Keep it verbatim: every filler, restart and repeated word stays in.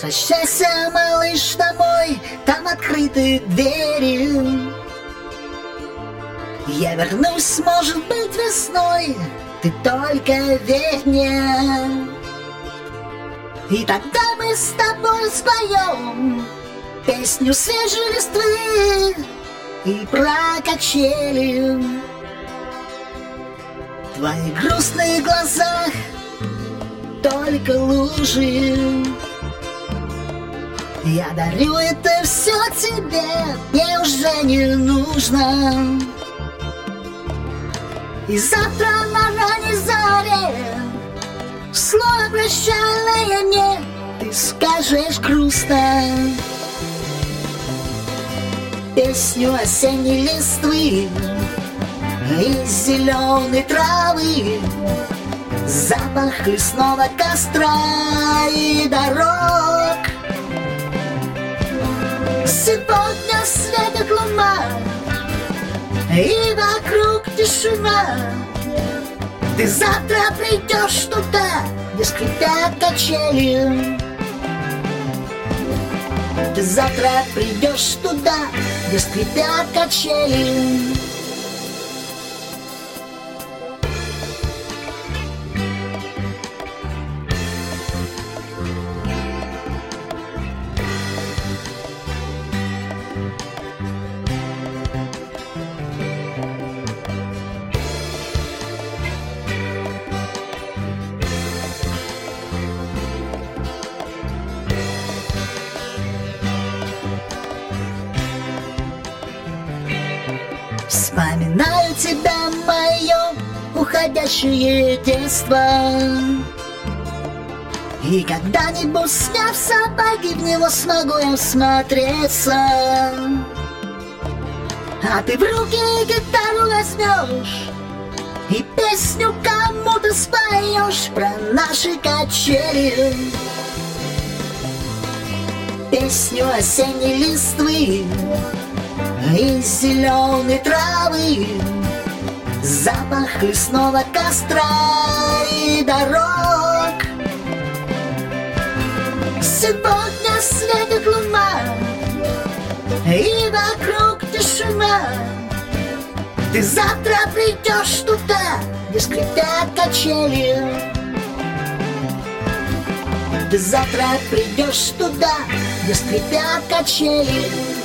Возвращайся, малыш, домой, там открыты двери. Я вернусь, может быть, весной, ты только верь мне. И тогда мы с тобой споем песню свежей листвы и про качели. В твоих грустных глазах только лужи. Я дарю это все тебе, мне уже не нужно. И завтра на ранней заре слово прощальное мне ты скажешь грустно. Песню осенней листвы из зеленой травы, запах лесного костра и дорог. Сегодня светит луна, и вокруг тишина. Ты завтра придешь туда, где скрипят качели. Ты завтра придешь туда, где скрипят качели. Вспоминаю тебя, мое уходящее детство. И когда-нибудь, сняв сапоги, в него смогу я всмотреться. А ты в руки гитару возьмешь и песню кому-то споешь про наши качели. Песню осенней листвы из зеленой травы, запах лесного костра и дорог. Сегодня светит луна, и вокруг тишина. Ты завтра придешь туда, где скрипят качели. Ты завтра придешь туда, где скрипят качели.